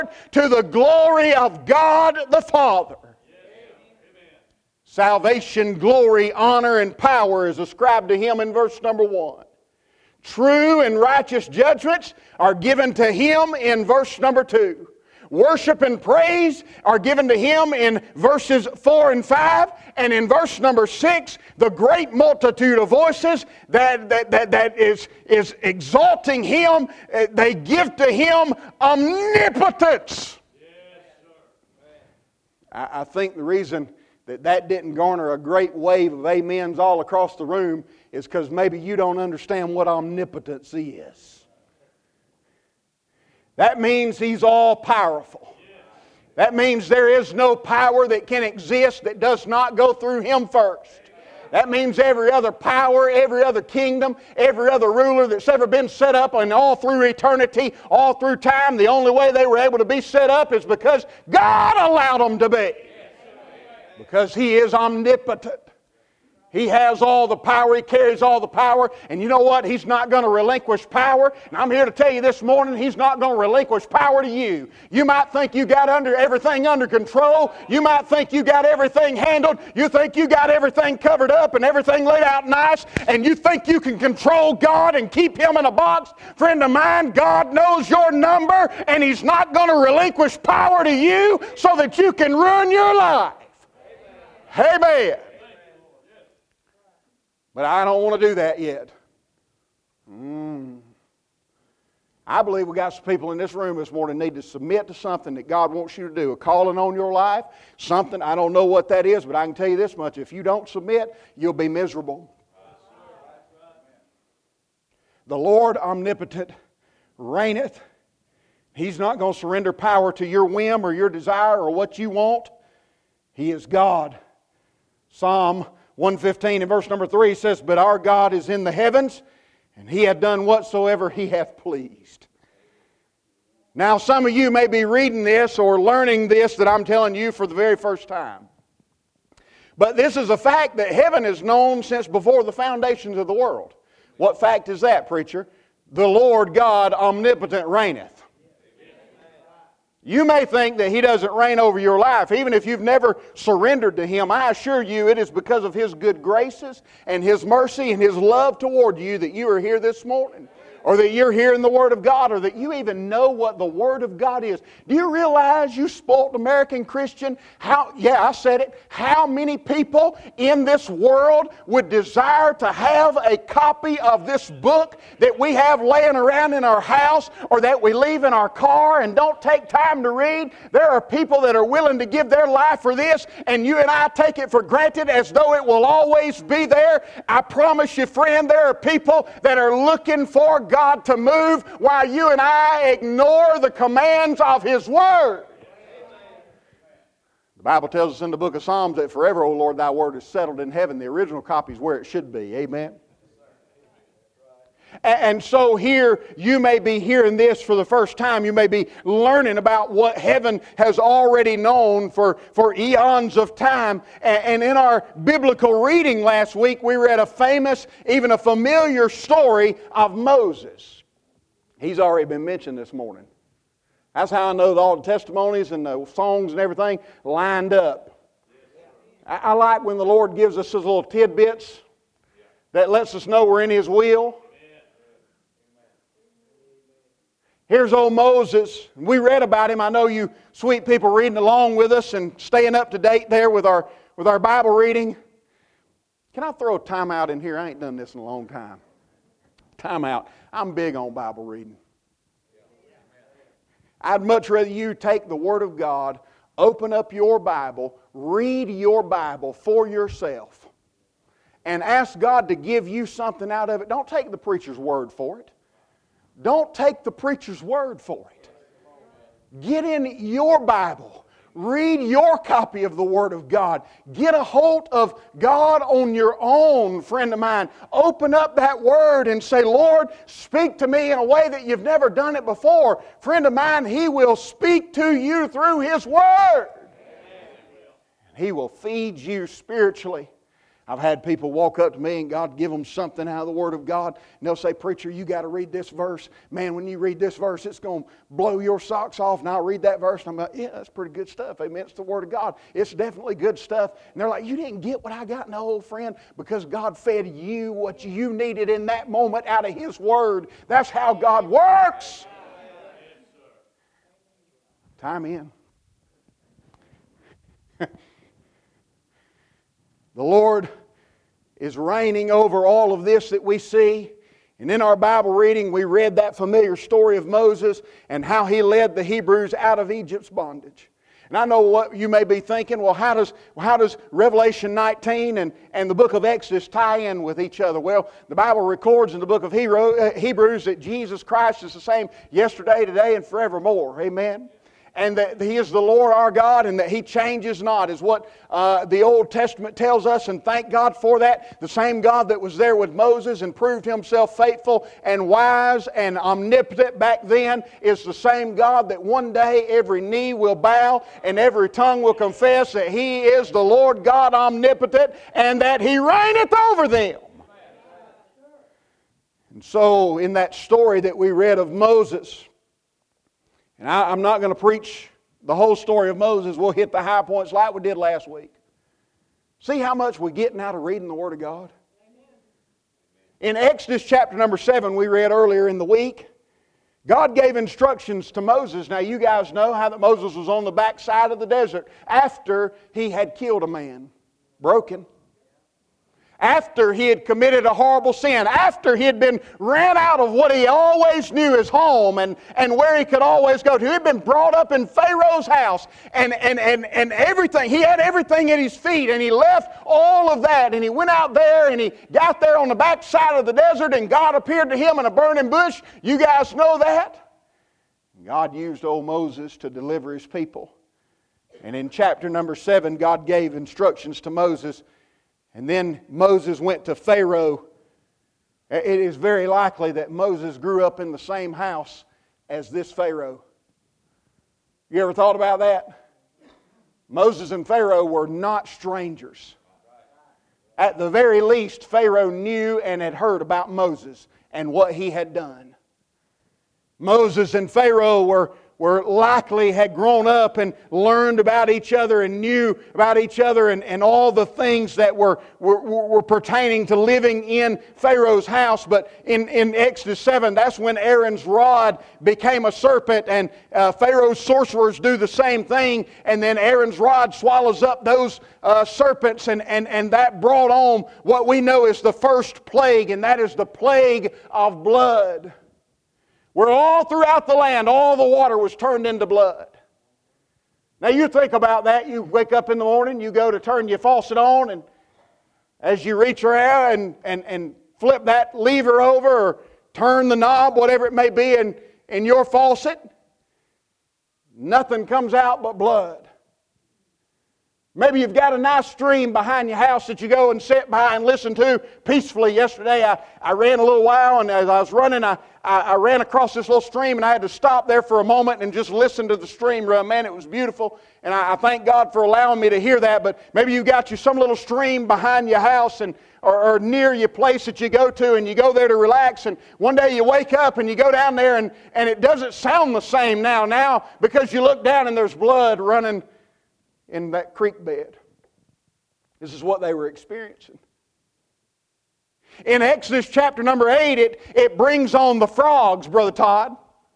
to the glory of God the Father. Salvation, glory, honor, and power is ascribed to Him in verse number 1. True and righteous judgments are given to Him in verse number 2. Worship and praise are given to Him in verses 4 and 5. And in verse number 6, the great multitude of voices that is exalting Him, they give to Him omnipotence. I think the reason that didn't garner a great wave of amens all across the room is because maybe you don't understand what omnipotence is. That means He's all-powerful. That means there is no power that can exist that does not go through Him first. That means every other power, every other kingdom, every other ruler that's ever been set up, and all through eternity, all through time, the only way they were able to be set up is because God allowed them to be. Because He is omnipotent. He has all the power. He carries all the power. And you know what? He's not going to relinquish power. And I'm here to tell you this morning, He's not going to relinquish power to you. You might think you got everything under control. You might think you got everything handled. You think you got everything covered up and everything laid out nice. And you think you can control God and keep Him in a box. Friend of mine, God knows your number, and He's not going to relinquish power to you so that you can ruin your life. Amen. But I don't want to do that yet. I believe we got some people in this room this morning need to submit to something that God wants you to do. A calling on your life, something, I don't know what that is, but I can tell you this much. If you don't submit, you'll be miserable. The Lord omnipotent reigneth. He's not going to surrender power to your whim or your desire or what you want. He is God. Psalm 115 and verse number 3 says, "But our God is in the heavens, and He hath done whatsoever He hath pleased." Now some of you may be reading this or learning this that I'm telling you for the very first time. But this is a fact that heaven is known since before the foundations of the world. What fact is that, preacher? The Lord God omnipotent reigneth. You may think that He doesn't reign over your life. Even if you've never surrendered to Him, I assure you it is because of His good graces and His mercy and His love toward you that you are here this morning. Or that you're hearing the Word of God, or that you even know what the Word of God is. Do you realize, you spoilt American Christian, how many people in this world would desire to have a copy of this book that we have laying around in our house or that we leave in our car and don't take time to read? There are people that are willing to give their life for this, and you and I take it for granted as though it will always be there. I promise you, friend, there are people that are looking for God to move while you and I ignore the commands of His Word. The Bible tells us in the book of Psalms that forever, O Lord, Thy Word is settled in heaven. The original copy is where it should be. Amen. And so here, you may be hearing this for the first time. You may be learning about what heaven has already known for eons of time. And in our biblical reading last week, we read a famous, even a familiar story of Moses. He's already been mentioned this morning. That's how I know that all the testimonies and the songs and everything lined up. I like when the Lord gives us those little tidbits that lets us know we're in His will. Here's old Moses. We read about him. I know you sweet people reading along with us and staying up to date there with our Bible reading. Can I throw a timeout in here? I ain't done this in a long time. Timeout. I'm big on Bible reading. I'd much rather you take the Word of God, open up your Bible, read your Bible for yourself, and ask God to give you something out of it. Don't take the preacher's word for it. Don't take the preacher's word for it. Get in your Bible. Read your copy of the Word of God. Get a hold of God on your own, friend of mine. Open up that Word and say, Lord, speak to me in a way that you've never done it before. Friend of mine, He will speak to you through His Word. He will feed you spiritually. I've had people walk up to me and God give them something out of the Word of God. And they'll say, "Preacher, you got to read this verse. Man, when you read this verse, it's going to blow your socks off." And I'll read that verse and I'm like, "Yeah, that's pretty good stuff. Amen. It's the Word of God. It's definitely good stuff." And they're like, "You didn't get what I got." No, old friend, because God fed you what you needed in that moment out of His Word. That's how God works. Time in. The Lord is reigning over all of this that we see. And in our Bible reading, we read that familiar story of Moses and how he led the Hebrews out of Egypt's bondage. And I know what you may be thinking, well, how does Revelation 19 and the book of Exodus tie in with each other? Well, the Bible records in the book of Hebrews that Jesus Christ is the same yesterday, today, and forevermore. Amen. And that He is the Lord our God and that He changes not, is what the Old Testament tells us, and thank God for that. The same God that was there with Moses and proved Himself faithful and wise and omnipotent back then is the same God that one day every knee will bow and every tongue will confess that He is the Lord God omnipotent and that He reigneth over them. And so in that story that we read of Moses, and I'm not going to preach the whole story of Moses. We'll hit the high points like we did last week. See how much we're getting out of reading the Word of God? In Exodus chapter number 7, we read earlier in the week, God gave instructions to Moses. Now you guys know how that Moses was on the backside of the desert after he had killed a man, broken. After he had committed a horrible sin, after he had been ran out of what he always knew his home and where he could always go to. He had been brought up in Pharaoh's house and everything. He had everything at his feet and he left all of that and he went out there and he got there on the backside of the desert and God appeared to him in a burning bush. You guys know that? God used old Moses to deliver His people. And in chapter number 7, God gave instructions to Moses. And then Moses went to Pharaoh. It is very likely that Moses grew up in the same house as this Pharaoh. You ever thought about that? Moses and Pharaoh were not strangers. At the very least, Pharaoh knew and had heard about Moses and what he had done. Moses and Pharaoh were likely had grown up and learned about each other and knew about each other and all the things that were pertaining to living in Pharaoh's house. But in Exodus 7, that's when Aaron's rod became a serpent and Pharaoh's sorcerers do the same thing. And then Aaron's rod swallows up those serpents and that brought on what we know is the first plague, and that is the plague of blood. Where all throughout the land, all the water was turned into blood. Now you think about that. You wake up in the morning, you go to turn your faucet on, and as you reach around and flip that lever over or turn the knob, whatever it may be in your faucet, nothing comes out but blood. Maybe you've got a nice stream behind your house that you go and sit by and listen to peacefully. Yesterday I ran a little while, and as I was running I ran across this little stream and I had to stop there for a moment and just listen to the stream run. Man, it was beautiful, and I thank God for allowing me to hear that. But maybe you've got some little stream behind your house or near your place that you go to, and you go there to relax, and one day you wake up and you go down there and it doesn't sound the same now because you look down and there's blood running in that creek bed. This is what they were experiencing. In Exodus chapter number 8, it brings on the frogs, Brother Todd.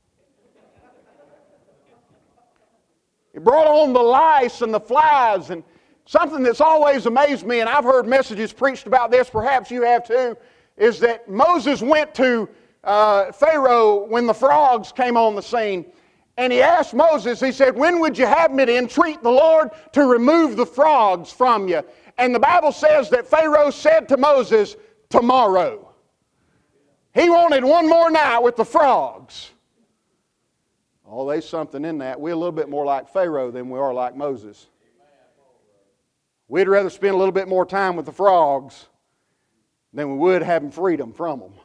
It brought on the lice and the flies, and something that's always amazed me, and I've heard messages preached about this, perhaps you have too, is that Moses went to Pharaoh when the frogs came on the scene. And he asked Moses, he said, "When would you have me to entreat the Lord to remove the frogs from you?" And the Bible says that Pharaoh said to Moses, "Tomorrow." He wanted one more night with the frogs. Oh, there's something in that. We're a little bit more like Pharaoh than we are like Moses. We'd rather spend a little bit more time with the frogs than we would having freedom from them.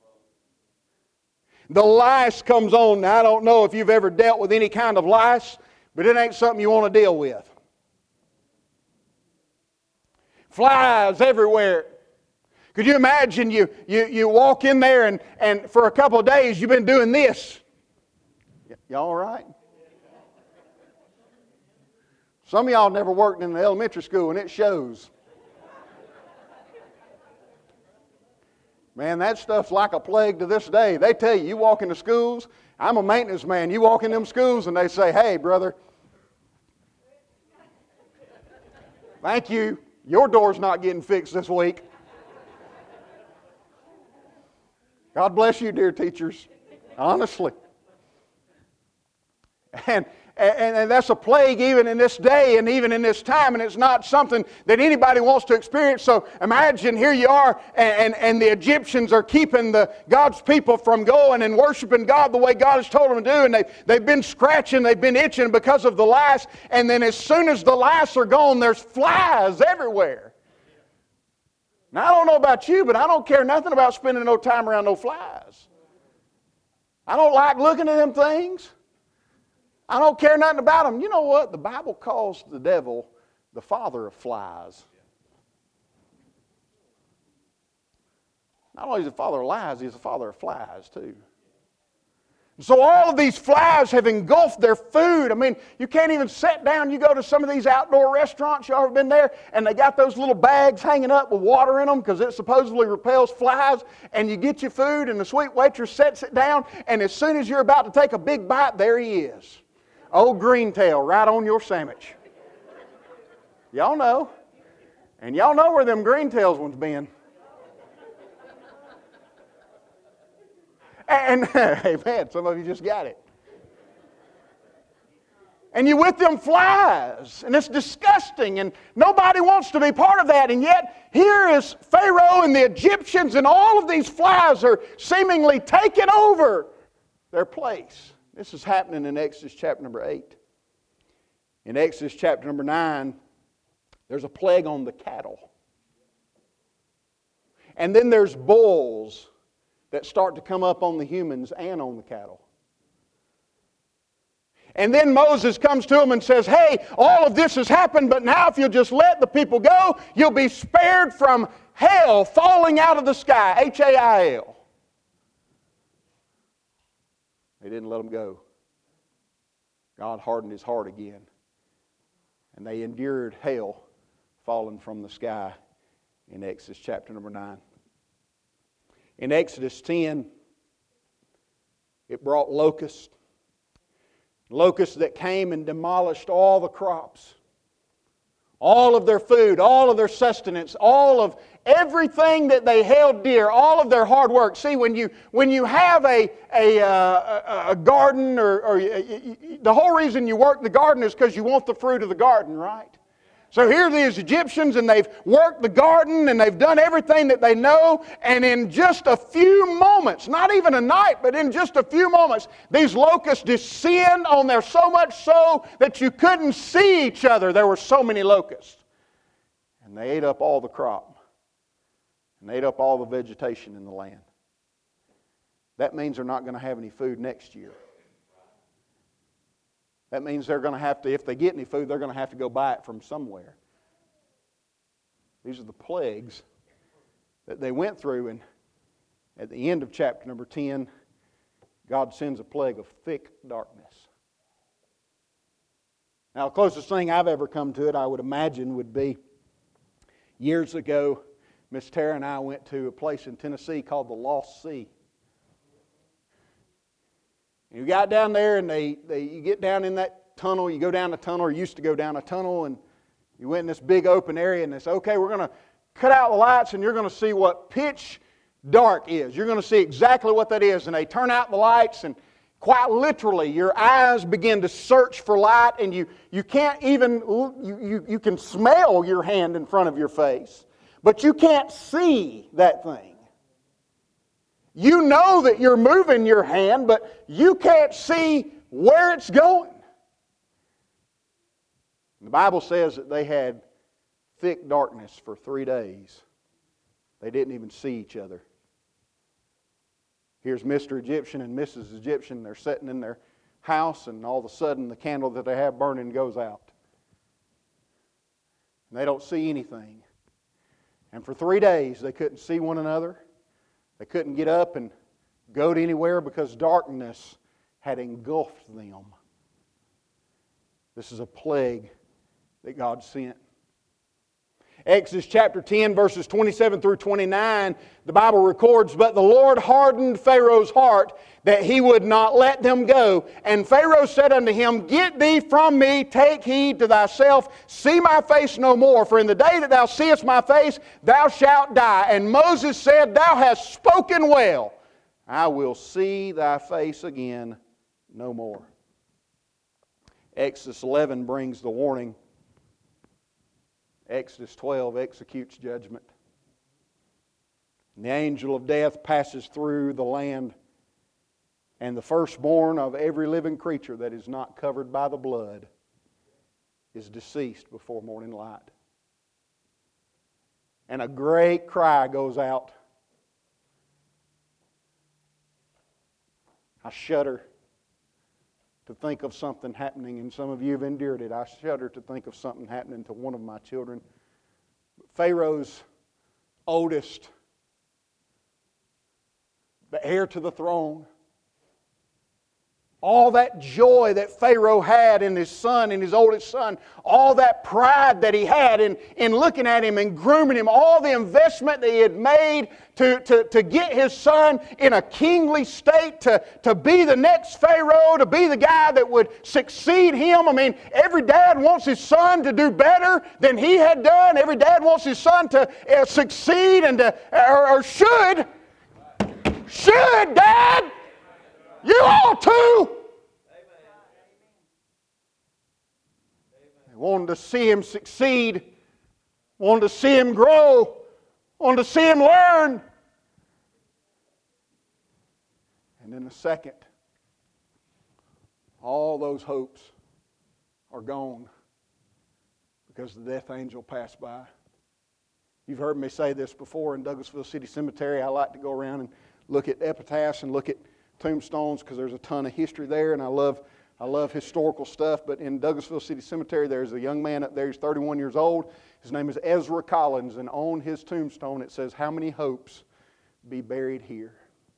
The lice comes on. Now, I don't know if you've ever dealt with any kind of lice, but it ain't something you want to deal with. Flies everywhere. Could you imagine you walk in there and for a couple of days you've been doing this? Y'all all right? Some of y'all never worked in the elementary school and it shows. Man, that stuff's like a plague to this day. They tell you walk into schools, I'm a maintenance man, you walk in them schools and they say, hey, brother, thank you, your door's not getting fixed this week. God bless you, dear teachers, honestly. And that's a plague even in this day and even in this time, and it's not something that anybody wants to experience. So imagine here you are, and the Egyptians are keeping God's people from going and worshiping God the way God has told them to do, and they've been scratching, they've been itching because of the lice, and then as soon as the lice are gone, there's flies everywhere. Now, I don't know about you, but I don't care nothing about spending no time around no flies. I don't like looking at them things. I don't care nothing about them. You know what? The Bible calls the devil the father of flies. Not only is he the father of lies, he's the father of flies too. So all of these flies have engulfed their food. I mean, you can't even sit down. You go to some of these outdoor restaurants, y'all ever been there, and they got those little bags hanging up with water in them because it supposedly repels flies, and you get your food, and the sweet waitress sets it down, and as soon as you're about to take a big bite, there he is. Old green tail right on your sandwich. Y'all know. And y'all know where them green tails ones been. And, hey man, some of you just got it. And you're with them flies, and it's disgusting, and nobody wants to be part of that. And yet, here is Pharaoh and the Egyptians, and all of these flies are seemingly taking over their place. This is happening in Exodus chapter number 8. In Exodus chapter number 9, there's a plague on the cattle. And then there's bulls that start to come up on the humans and on the cattle. And then Moses comes to them and says, hey, all of this has happened, but now if you'll just let the people go, you'll be spared from hail falling out of the sky, H-A-I-L. They didn't let them go. God hardened his heart again. And they endured hail falling from the sky in Exodus chapter number 9. In Exodus 10, it brought locusts. Locusts that came and demolished all the crops. All of their food, all of their sustenance, all of everything that they held dear, all of their hard work. See, when you have a garden, or the whole reason you work the garden is because you want the fruit of the garden, right? So here are these Egyptians, and they've worked the garden, and they've done everything that they know, and in just a few moments, not even a night, but in just a few moments, these locusts descend on there so much so that you couldn't see each other. There were so many locusts. And they ate up all the crop, and they ate up all the vegetation in the land. That means they're not going to have any food next year. That means they're going to have to, if they get any food, they're going to have to go buy it from somewhere. These are the plagues that they went through, and at the end of chapter number 10, God sends a plague of thick darkness. Now, the closest thing I've ever come to it, I would imagine, would be years ago, Miss Tara and I went to a place in Tennessee called the Lost Sea. You got down there, and you get down in that tunnel. You go down the tunnel, or you used to go down a tunnel, and you went in this big open area, and they say, okay, we're going to cut out the lights, and you're going to see what pitch dark is. You're going to see exactly what that is. And they turn out the lights, and quite literally, your eyes begin to search for light, and you can't even, you can smell your hand in front of your face, but you can't see that thing. You know that you're moving your hand, but you can't see where it's going. The Bible says that they had thick darkness for 3 days. They didn't even see each other. Here's Mr. Egyptian and Mrs. Egyptian. They're sitting in their house, and all of a sudden the candle that they have burning goes out. And they don't see anything. And for 3 days they couldn't see one another. They couldn't get up and go to anywhere because darkness had engulfed them. This is a plague that God sent. Exodus chapter 10, verses 27 through 29, the Bible records, "But the Lord hardened Pharaoh's heart, that he would not let them go. And Pharaoh said unto him, Get thee from me, take heed to thyself, see my face no more. For in the day that thou seest my face, thou shalt die. And Moses said, Thou hast spoken well. I will see thy face again no more." Exodus 11 brings the warning. Exodus 12 executes judgment. And the angel of death passes through the land, and the firstborn of every living creature that is not covered by the blood is deceased before morning light. And a great cry goes out. I shudder to think of something happening, and some of you have endured it. I shudder to think of something happening to one of my children. Pharaoh's oldest, the heir to the throne, all that joy that Pharaoh had in his son, in his oldest son, all that pride that he had in looking at him and grooming him, all the investment that he had made to get his son in a kingly state, to be the next Pharaoh, to be the guy that would succeed him. I mean, every dad wants his son to do better than he had done. Every dad wants his son to succeed and or should. Should, Dad! You ought to! They wanted to see him succeed, wanted to see him grow, wanted to see him learn. And in a second, all those hopes are gone because the death angel passed by. You've heard me say this before in Douglasville City Cemetery. I like to go around and look at epitaphs and look at tombstones because there's a ton of history there, and I love historical stuff. But in Douglasville City Cemetery, there's a young man up there. He's 31 years old. His name is Ezra Collins, and on his tombstone it says, "How many hopes be buried here?"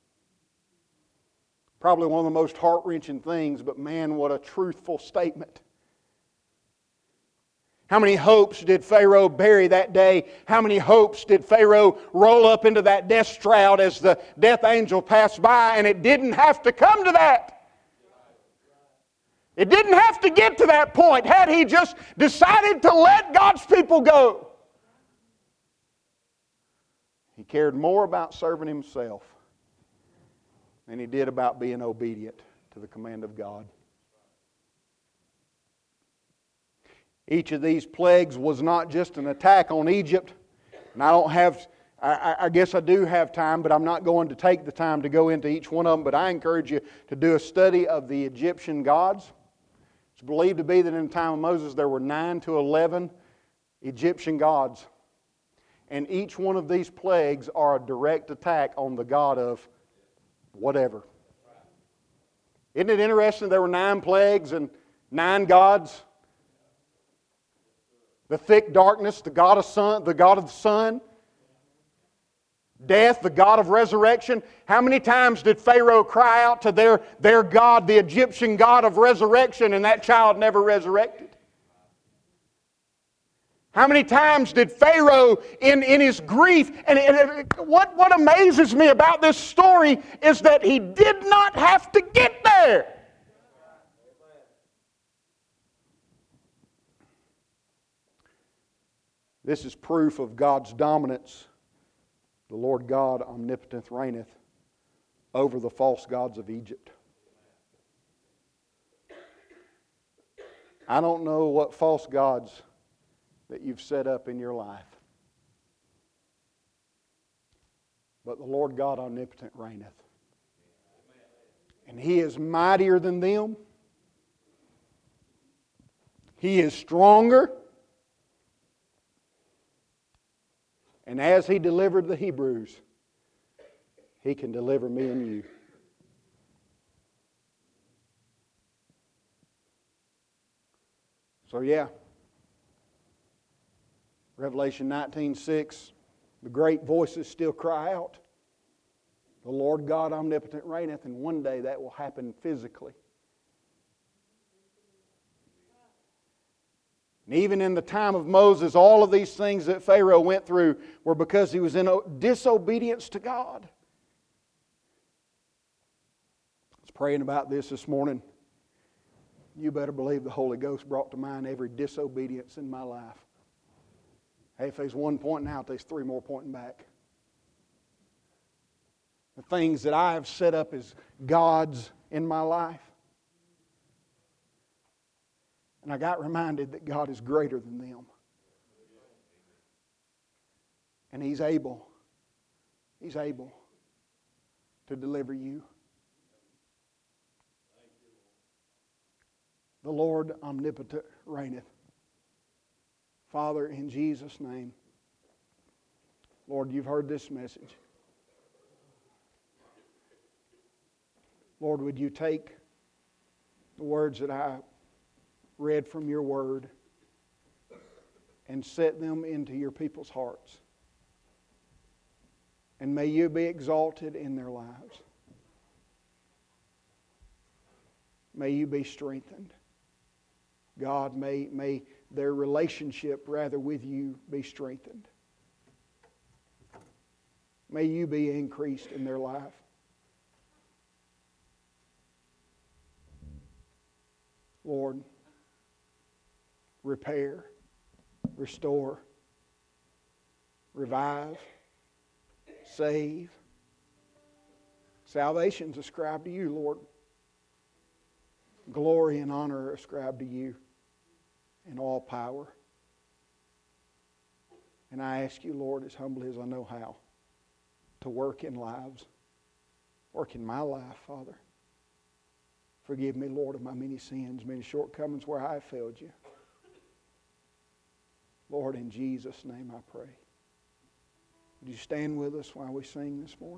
Probably one of the most heart-wrenching things, but man, what a truthful statement. How many hopes did Pharaoh bury that day? How many hopes did Pharaoh roll up into that death shroud as the death angel passed by? And it didn't have to come to that. It didn't have to get to that point had he just decided to let God's people go. He cared more about serving himself than he did about being obedient to the command of God. Each of these plagues was not just an attack on Egypt. And I guess I do have time, but I'm not going to take the time to go into each one of them. But I encourage you to do a study of the Egyptian gods. It's believed to be that in the time of Moses there were 9 to 11 Egyptian gods. And each one of these plagues are a direct attack on the god of whatever. Isn't it interesting there were 9 plagues and 9 gods? The thick darkness, the god of the sun. Death, the god of resurrection. How many times did Pharaoh cry out to their god, the Egyptian god of resurrection, and that child never resurrected? How many times did Pharaoh, in his grief, and what amazes me about this story is that he did not have to get there. This is proof of God's dominance. The Lord God omnipotent reigneth over the false gods of Egypt. I don't know what false gods that you've set up in your life, but the Lord God omnipotent reigneth. And He is mightier than them. He is stronger. And as He delivered the Hebrews, He can deliver me and you. So yeah, Revelation 19:6, The great voices still cry out, the Lord God omnipotent reigneth, and one day that will happen physically. And even in the time of Moses, all of these things that Pharaoh went through were because he was in disobedience to God. I was praying about this morning. You better believe the Holy Ghost brought to mind every disobedience in my life. Hey, if there's one pointing out, there's three more pointing back. The things that I have set up as gods in my life. And I got reminded that God is greater than them. And He's able to deliver you. The Lord omnipotent reigneth. Father, in Jesus' name, Lord, you've heard this message. Lord, would you take the words that I read from your word and set them into your people's hearts. And may you be exalted in their lives. May you be strengthened. God, may their relationship rather with you be strengthened. May you be increased in their life. Lord, repair, restore, revive, save. Salvation's ascribed to you, Lord. Glory and honor are ascribed to you, and all power. And I ask you, Lord, as humbly as I know how, to work in lives. Work in my life, Father. Forgive me, Lord, of my many sins, many shortcomings where I have failed you. Lord, in Jesus' name I pray. Would you stand with us while we sing this morning?